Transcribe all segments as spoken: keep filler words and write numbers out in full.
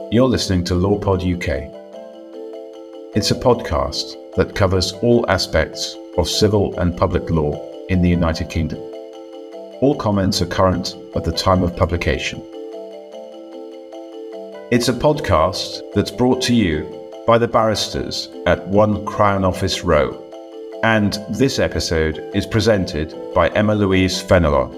You're listening to LawPod U K. It's a podcast that covers all aspects of civil and public law in the United Kingdom. All comments are current at the time of publication. It's a podcast that's brought to you by the barristers at One Crown Office Row, and this episode is presented by Emma Louise Fenelon.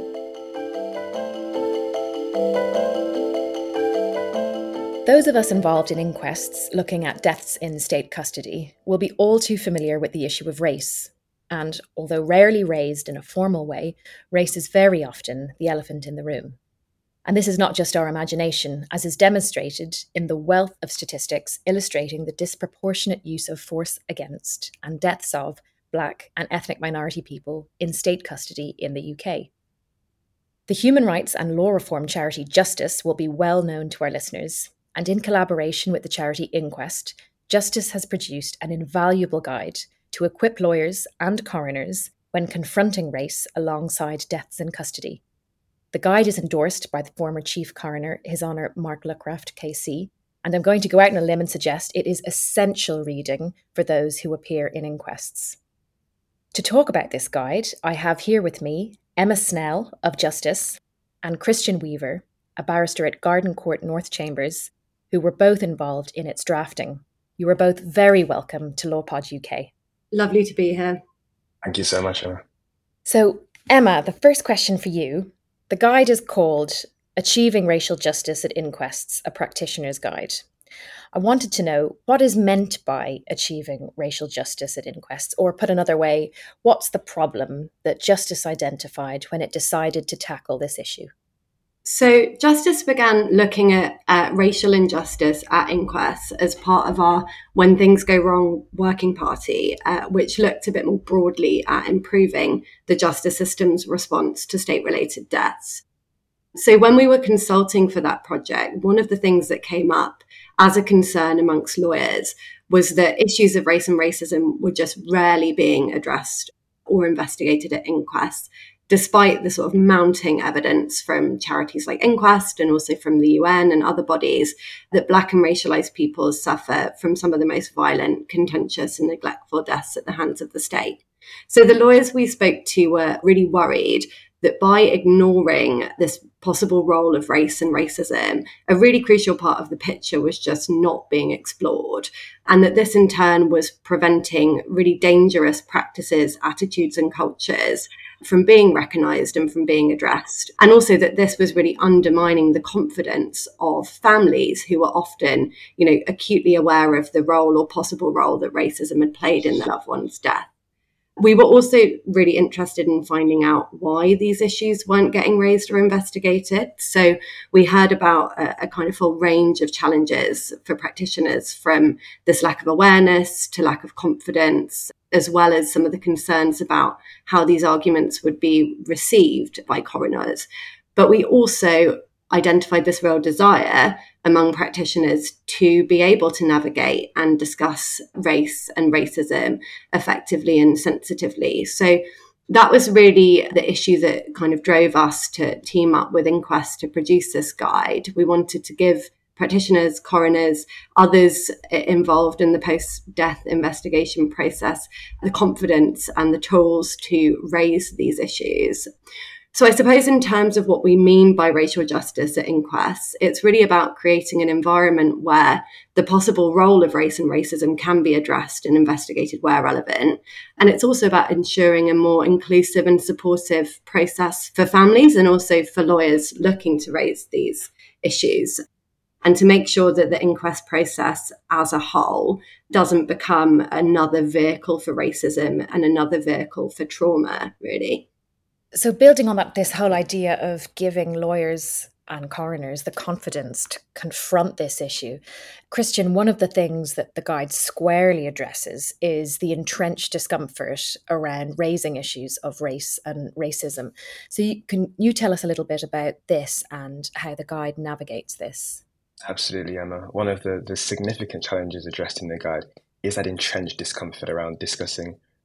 Those of us involved in inquests looking at deaths in state custody will be all too familiar with the issue of race. And although rarely raised in a formal way, race is very often the elephant in the room. And this is not just our imagination, as is demonstrated in the wealth of statistics illustrating the disproportionate use of force against and deaths of Black and ethnic minority people in state custody in the U K. The human rights and law reform charity Justice will be well known to our listeners, and in collaboration with the charity Inquest, Justice has produced an invaluable guide to equip lawyers and coroners when confronting race alongside deaths in custody. The guide is endorsed by the former Chief Coroner, His Honour Mark Luckraft K C, and I'm going to go out on a limb and suggest it is essential reading for those who appear in inquests. To talk about this guide, I have here with me Emma Snell of Justice and Christian Weaver, a barrister at Garden Court North Chambers, who were both involved in its drafting. You are both very welcome to LawPod U K. Lovely to be here. Thank you so much, Emma. So, Emma, the first question for you. The guide is called Achieving Racial Justice at Inquests, a Practitioner's Guide. I wanted to know what is meant by achieving racial justice at inquests, or put another way, what's the problem that Justice identified when it decided to tackle this issue? So Justice began looking at uh, racial injustice at inquests as part of our When Things Go Wrong working party, uh, which looked a bit more broadly at improving the justice system's response to state-related deaths. So when we were consulting for that project, one of the things that came up as a concern amongst lawyers was that issues of race and racism were just rarely being addressed or investigated at inquests, despite the sort of mounting evidence from charities like Inquest and also from the U N and other bodies that Black and racialised people suffer from some of the most violent, contentious and neglectful deaths at the hands of the state. So the lawyers we spoke to were really worried that by ignoring this possible role of race and racism, a really crucial part of the picture was just not being explored, and that this in turn was preventing really dangerous practices, attitudes and cultures from being recognised and from being addressed. And also that this was really undermining the confidence of families who were often, you know, acutely aware of the role or possible role that racism had played in their loved one's death. We were also really interested in finding out why these issues weren't getting raised or investigated. So we heard about a, a kind of full range of challenges for practitioners, from this lack of awareness to lack of confidence, as well as some of the concerns about how these arguments would be received by coroners. But we also identified this real desire among practitioners to be able to navigate and discuss race and racism effectively and sensitively. So that was really the issue that kind of drove us to team up with Inquest to produce this guide. We wanted to give practitioners, coroners, others involved in the post-death investigation process the confidence and the tools to raise these issues. So I suppose in terms of what we mean by racial justice at inquests, it's really about creating an environment where the possible role of race and racism can be addressed and investigated where relevant. And it's also about ensuring a more inclusive and supportive process for families and also for lawyers looking to raise these issues, and to make sure that the inquest process as a whole doesn't become another vehicle for racism and another vehicle for trauma, really. So building on that, this whole idea of giving lawyers and coroners the confidence to confront this issue, Christian, one of the things that the guide squarely addresses is the entrenched discomfort around raising issues of race and racism. So you, can you tell us a little bit about this and how the guide navigates this? Absolutely, Emma. One of the, the significant challenges addressed in the guide is that entrenched discomfort around discussing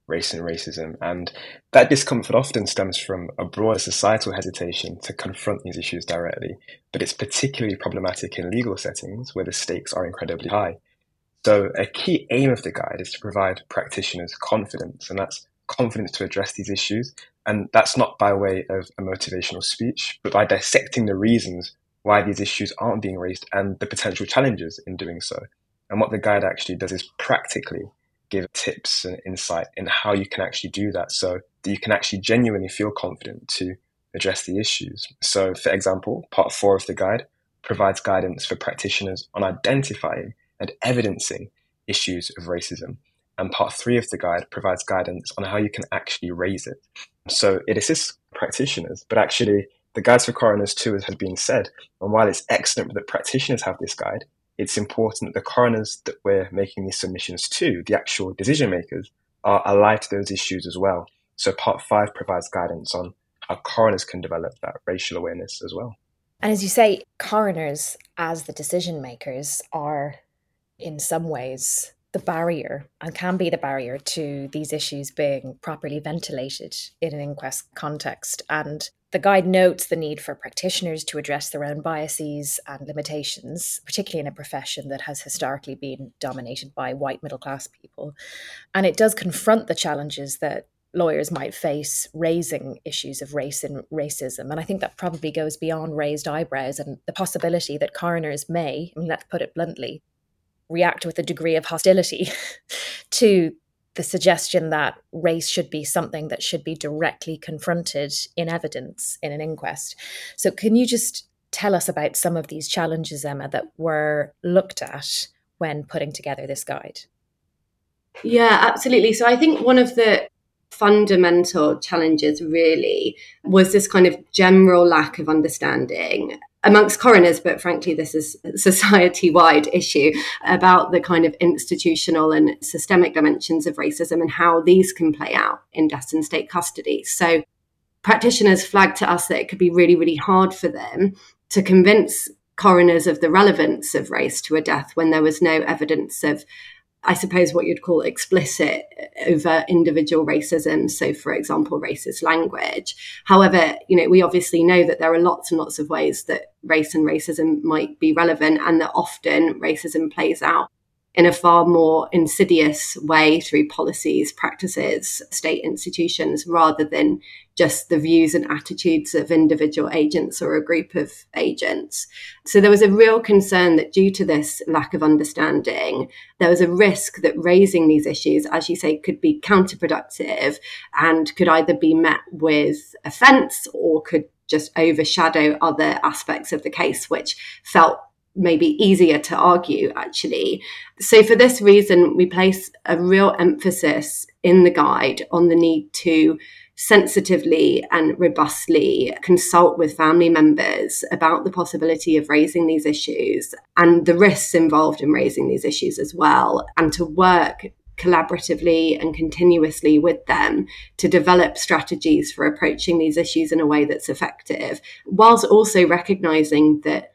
race and racism. And that discomfort often stems from a broader societal hesitation to confront these issues directly, but it's particularly problematic in legal settings where the stakes are incredibly high. So a key aim of the guide is to provide practitioners confidence, and that's confidence to address these issues. And that's not by way of a motivational speech, but by dissecting the reasons why these issues aren't being raised and the potential challenges in doing so. And what the guide actually does is practically give tips and insight in how you can actually do that so that you can actually genuinely feel confident to address the issues. So, for example, part four of the guide provides guidance for practitioners on identifying and evidencing issues of racism. And part three of the guide provides guidance on how you can actually raise it. So it assists practitioners, but actually the guides for coroners too, as has been said, and while it's excellent that practitioners have this guide, it's important that the coroners that we're making these submissions to, the actual decision makers, are alive to those issues as well. So part five provides guidance on how coroners can develop that racial awareness as well. And as you say, coroners as the decision makers are in some ways the barrier and can be the barrier to these issues being properly ventilated in an inquest context. And the guide notes the need for practitioners to address their own biases and limitations, particularly in a profession that has historically been dominated by white middle class people. And it does confront the challenges that lawyers might face raising issues of race and racism. And I think that probably goes beyond raised eyebrows and the possibility that coroners may, I mean, let's put it bluntly, react with a degree of hostility to the suggestion that race should be something that should be directly confronted in evidence in an inquest. So can you just tell us about some of these challenges, Emma, that were looked at when putting together this guide? Yeah, absolutely. So I think one of the fundamental challenges really was this kind of general lack of understanding amongst coroners, but frankly, this is a society-wide issue about the kind of institutional and systemic dimensions of racism and how these can play out in deaths in state custody. So practitioners flagged to us that it could be really, really hard for them to convince coroners of the relevance of race to a death when there was no evidence of, I suppose, what you'd call explicit overt individual racism. So, for example, racist language. However, you know, we obviously know that there are lots and lots of ways that race and racism might be relevant, and that often racism plays out in a far more insidious way through policies, practices, state institutions, rather than just the views and attitudes of individual agents or a group of agents. So there was a real concern that due to this lack of understanding, there was a risk that raising these issues, as you say, could be counterproductive and could either be met with offence or could just overshadow other aspects of the case, which felt maybe easier to argue, actually. So for this reason, we place a real emphasis in the guide on the need to sensitively and robustly consult with family members about the possibility of raising these issues and the risks involved in raising these issues as well, and to work collaboratively and continuously with them to develop strategies for approaching these issues in a way that's effective, whilst also recognising that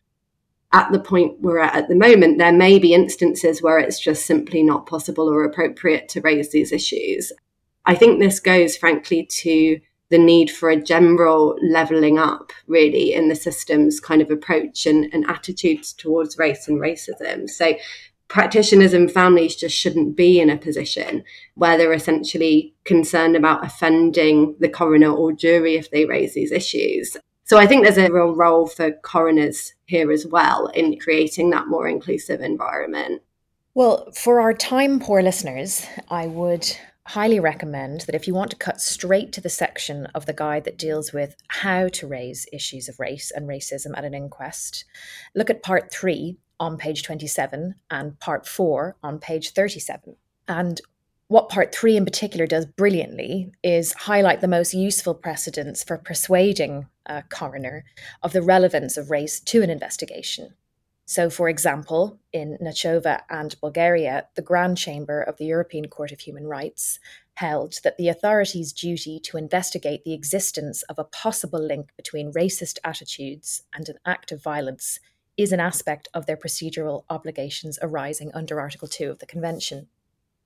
at the point we're at at the moment, there may be instances where it's just simply not possible or appropriate to raise these issues. I think this goes, frankly, to the need for a general levelling up, really, in the system's kind of approach and, and attitudes towards race and racism. So practitioners and families just shouldn't be in a position where they're essentially concerned about offending the coroner or jury if they raise these issues. So I think there's a real role for coroners here as well in creating that more inclusive environment. Well, for our time-poor listeners, I would highly recommend that if you want to cut straight to the section of the guide that deals with how to raise issues of race and racism at an inquest, look at part three on page twenty-seven and part four on page thirty-seven. And what part three in particular does brilliantly is highlight the most useful precedents for persuading a coroner of the relevance of race to an investigation. So, for example, in Nachova and Bulgaria, the Grand Chamber of the European Court of Human Rights held that the authorities' duty to investigate the existence of a possible link between racist attitudes and an act of violence is an aspect of their procedural obligations arising under Article two of the Convention.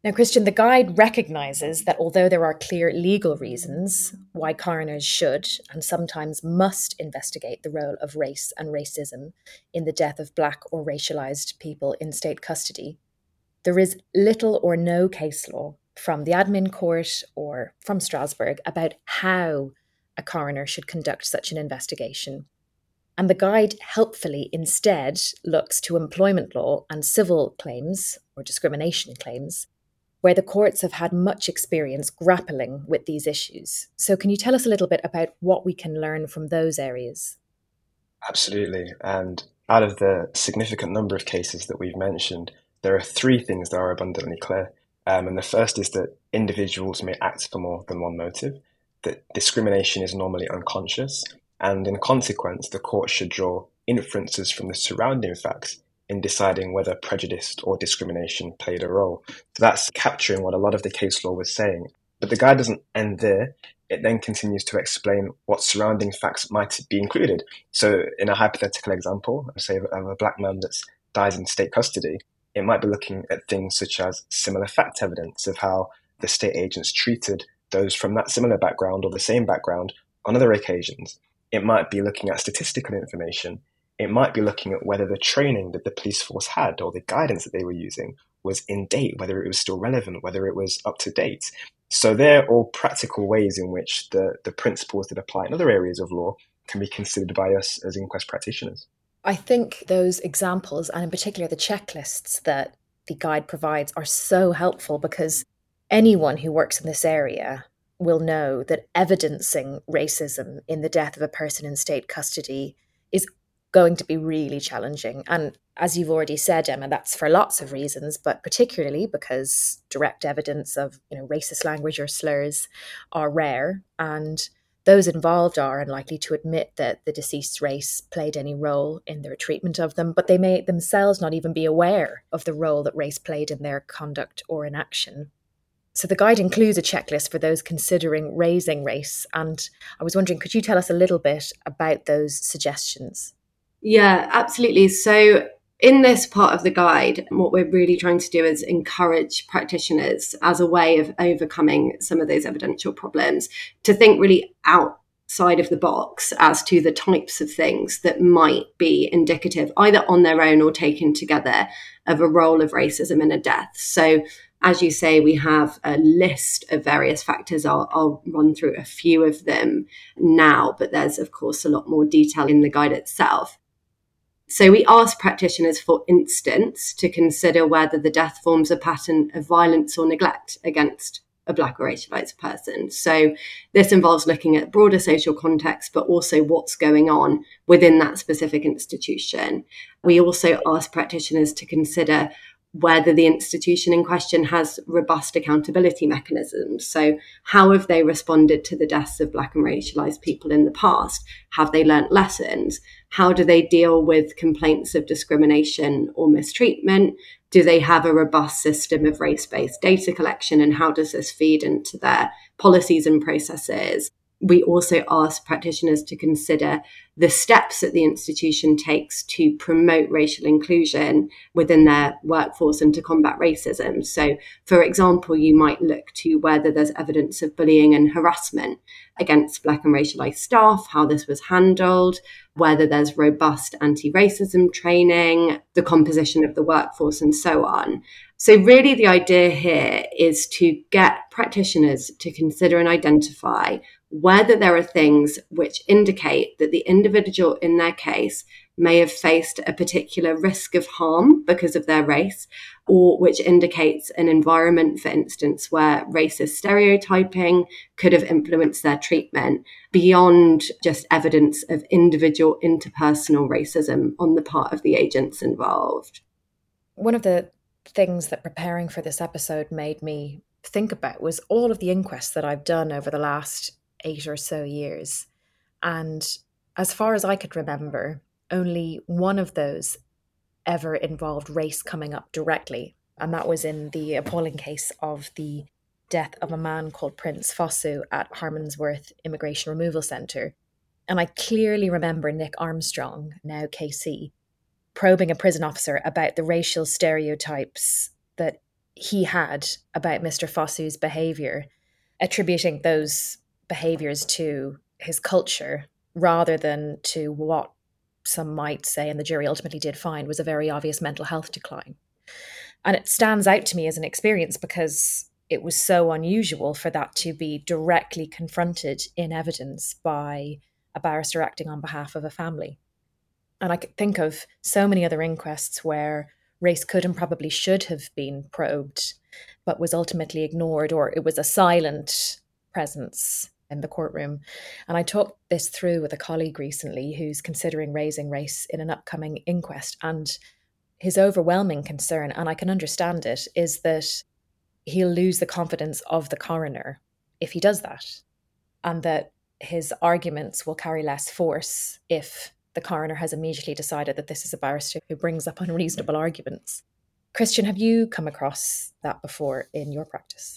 Now, Christian, the guide recognises that although there are clear legal reasons why coroners should and sometimes must investigate the role of race and racism in the death of Black or racialised people in state custody, there is little or no case law from the admin court or from Strasbourg about how a coroner should conduct such an investigation. And the guide helpfully instead looks to employment law and civil claims or discrimination claims, where the courts have had much experience grappling with these issues. So can you tell us a little bit about what we can learn from those areas? Absolutely. And out of the significant number of cases that we've mentioned, there are three things that are abundantly clear. Um, and the first is that individuals may act for more than one motive, that discrimination is normally unconscious, and in consequence, the court should draw inferences from the surrounding facts in deciding whether prejudice or discrimination played a role. So that's capturing what a lot of the case law was saying. But the guide doesn't end there. It then continues to explain what surrounding facts might be included. So in a hypothetical example, say of a Black man that dies in state custody, it might be looking at things such as similar fact evidence of how the state agents treated those from that similar background or the same background on other occasions. It might be looking at statistical information. It might be looking at whether the training that the police force had or the guidance that they were using was in date, whether it was still relevant, whether it was up to date. So they're all practical ways in which the, the principles that apply in other areas of law can be considered by us as inquest practitioners. I think those examples, and in particular the checklists that the guide provides, are so helpful because anyone who works in this area will know that evidencing racism in the death of a person in state custody is going to be really challenging. And as you've already said, Emma, that's for lots of reasons, but particularly because direct evidence of, you know, racist language or slurs are rare, and those involved are unlikely to admit that the deceased's race played any role in their treatment of them, but they may themselves not even be aware of the role that race played in their conduct or inaction. So the guide includes a checklist for those considering raising race. And I was wondering, could you tell us a little bit about those suggestions? Yeah, absolutely. So in this part of the guide, what we're really trying to do is encourage practitioners as a way of overcoming some of those evidential problems to think really outside of the box as to the types of things that might be indicative, either on their own or taken together, of a role of racism in a death. So as you say, we have a list of various factors. I'll, I'll run through a few of them now, but there's, of course, a lot more detail in the guide itself. So we ask practitioners, for instance, to consider whether the death forms a pattern of violence or neglect against a Black or racialized person. So this involves looking at broader social context, but also what's going on within that specific institution. We also ask practitioners to consider whether the institution in question has robust accountability mechanisms. So how have they responded to the deaths of Black and racialized people in the past? Have they learnt lessons? How do they deal with complaints of discrimination or mistreatment? Do they have a robust system of race-based data collection? And how does this feed into their policies and processes? We also ask practitioners to consider the steps that the institution takes to promote racial inclusion within their workforce and to combat racism. So, for example, you might look to whether there's evidence of bullying and harassment against Black and racialized staff, how this was handled, whether there's robust anti-racism training, the composition of the workforce, and so on. So really the idea here is to get practitioners to consider and identify whether there are things which indicate that the individual in their case may have faced a particular risk of harm because of their race, or which indicates an environment, for instance, where racist stereotyping could have influenced their treatment beyond just evidence of individual interpersonal racism on the part of the agents involved. One of the things that preparing for this episode made me think about was all of the inquests that I've done over the last eight or so years. And as far as I could remember, only one of those ever involved race coming up directly. And that was in the appalling case of the death of a man called Prince Fosu at Harmondsworth Immigration Removal Centre. And I clearly remember Nick Armstrong, now K C, probing a prison officer about the racial stereotypes that he had about Mister Fosu's behaviour, attributing those behaviours to his culture rather than to what some might say, and the jury ultimately did find, was a very obvious mental health decline. And it stands out to me as an experience because it was so unusual for that to be directly confronted in evidence by a barrister acting on behalf of a family. And I could think of so many other inquests where race could and probably should have been probed, but was ultimately ignored, or it was a silent presence in the courtroom. And I talked this through with a colleague recently who's considering raising race in an upcoming inquest. And his overwhelming concern, and I can understand it, is that he'll lose the confidence of the coroner if he does that, and that his arguments will carry less force if the coroner has immediately decided that this is a barrister who brings up unreasonable arguments. Christian, have you come across that before in your practice?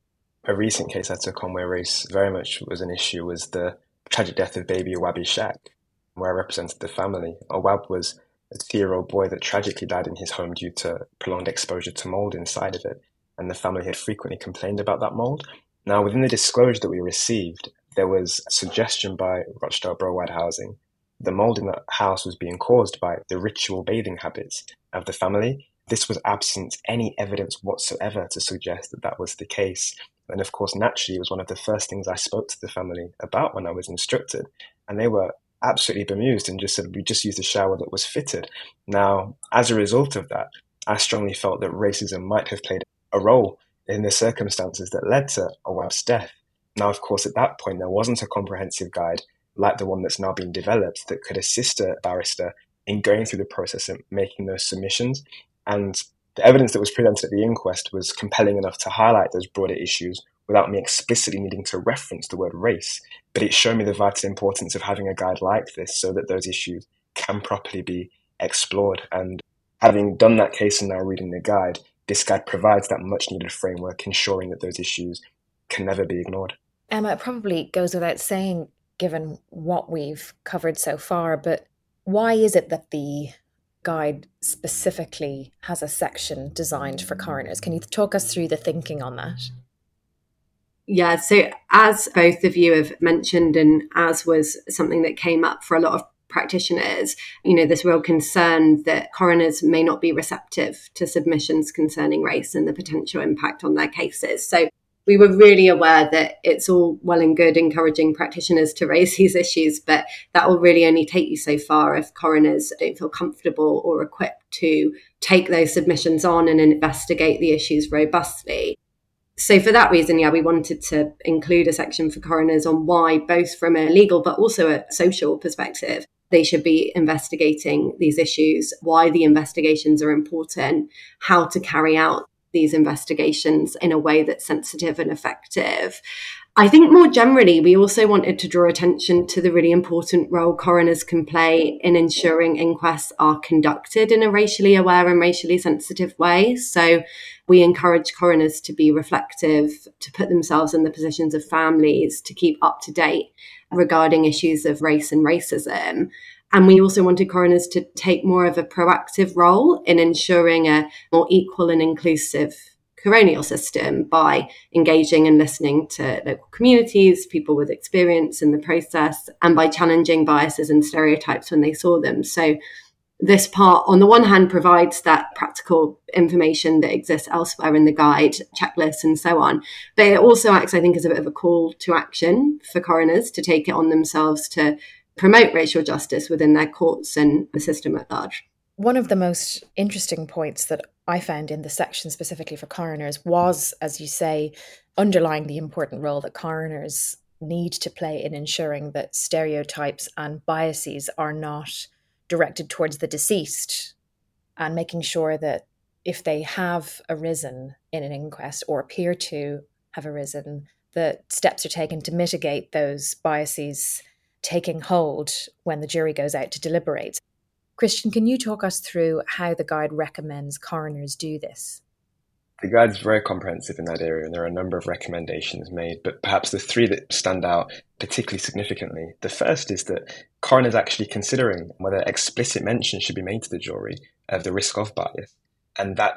A recent case I took on where race very much was an issue was the tragic death of baby Awabi Shaq, where I represented the family. Awab was a three-year-old boy that tragically died in his home due to prolonged exposure to mold inside of it, and the family had frequently complained about that mold. Now, within the disclosure that we received, there was a suggestion by Rochdale Broward Housing. The mold in that house was being caused by the ritual bathing habits of the family. This was absent any evidence whatsoever to suggest that that was the case. And of course, naturally, it was one of the first things I spoke to the family about when I was instructed. And they were absolutely bemused and just said, we just used a shower that was fitted. Now, as a result of that, I strongly felt that racism might have played a role in the circumstances that led to Awab's death. Now, of course, at that point, there wasn't a comprehensive guide like the one that's now being developed that could assist a barrister in going through the process and making those submissions. And the evidence that was presented at the inquest was compelling enough to highlight those broader issues without me explicitly needing to reference the word race. But it showed me the vital importance of having a guide like this so that those issues can properly be explored. And having done that case and now reading the guide, this guide provides that much needed framework, ensuring that those issues can never be ignored. Emma, it probably goes without saying, given what we've covered so far, but why is it that the guide specifically has a section designed for coroners? Can you talk us through the thinking on that? Yeah, so as both of you have mentioned, and as was something that came up for a lot of practitioners, you know, this real concern that coroners may not be receptive to submissions concerning race and the potential impact on their cases. So we were really aware that it's all well and good encouraging practitioners to raise these issues, but that will really only take you so far if coroners don't feel comfortable or equipped to take those submissions on and investigate the issues robustly. So for that reason, yeah, we wanted to include a section for coroners on why, both from a legal but also a social perspective, they should be investigating these issues, why the investigations are important, how to carry out these investigations in a way that's sensitive and effective. I think more generally, we also wanted to draw attention to the really important role coroners can play in ensuring inquests are conducted in a racially aware and racially sensitive way. So we encourage coroners to be reflective, to put themselves in the positions of families, to keep up to date regarding issues of race and racism. And we also wanted coroners to take more of a proactive role in ensuring a more equal and inclusive coronial system by engaging and listening to local communities, people with experience in the process, and by challenging biases and stereotypes when they saw them. So this part, on the one hand, provides that practical information that exists elsewhere in the guide, checklists and so on. But it also acts, I think, as a bit of a call to action for coroners to take it on themselves to promote racial justice within their courts and the system at large. One of the most interesting points that I found in the section specifically for coroners was, as you say, underlying the important role that coroners need to play in ensuring that stereotypes and biases are not directed towards the deceased, and making sure that if they have arisen in an inquest or appear to have arisen, that steps are taken to mitigate those biases taking hold when the jury goes out to deliberate. Christian, can you talk us through how the guide recommends coroners do this? The guide's very comprehensive in that area, and there are a number of recommendations made, but perhaps the three that stand out particularly significantly. The first is that coroners actually considering whether explicit mention should be made to the jury of the risk of bias. And that's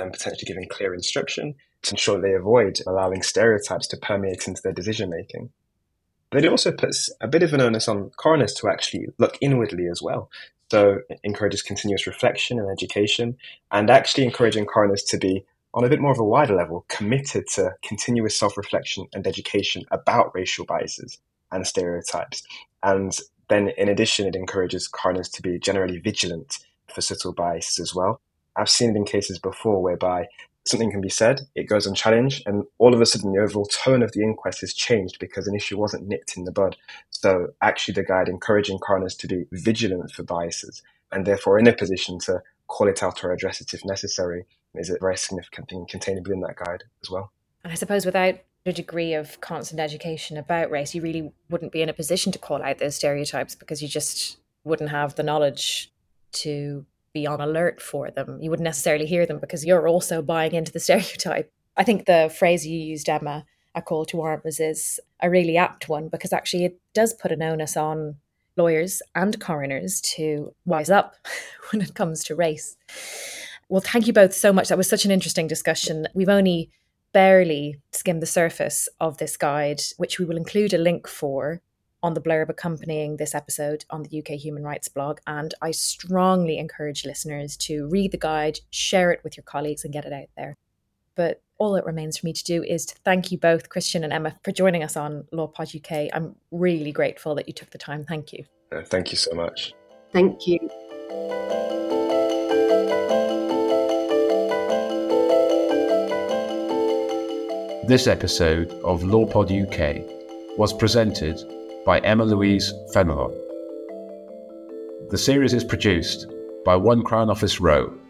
then potentially giving clear instruction to ensure they avoid allowing stereotypes to permeate into their decision-making. But it also puts a bit of an onus on coroners to actually look inwardly as well. So it encourages continuous reflection and education, and actually encouraging coroners to be, on a bit more of a wider level, committed to continuous self-reflection and education about racial biases and stereotypes. And then in addition, it encourages coroners to be generally vigilant for subtle biases as well. I've seen it in cases before whereby something can be said, it goes unchallenged, and all of a sudden the overall tone of the inquest has changed because an issue wasn't nipped in the bud. So actually the guide encouraging coroners to be vigilant for biases and therefore in a position to call it out or address it if necessary is a very significant thing contained within that guide as well. And I suppose without a degree of constant education about race, you really wouldn't be in a position to call out those stereotypes because you just wouldn't have the knowledge to be on alert for them. You wouldn't necessarily hear them because you're also buying into the stereotype. I think the phrase you used, Emma, a call to arms, is a really apt one because actually it does put an onus on lawyers and coroners to wise up when it comes to race. Well, thank you both so much. That was such an interesting discussion. We've only barely skimmed the surface of this guide, which we will include a link for on the blurb accompanying this episode on the U K Human Rights blog. And I strongly encourage listeners to read the guide, share it with your colleagues and get it out there. But all that remains for me to do is to thank you both, Christian and Emma, for joining us on LawPod U K. I'm really grateful that you took the time. Thank you. Uh, thank you so much. Thank you. This episode of LawPod U K was presented by Emma Louise Fenelon. The series is produced by One Crown Office Row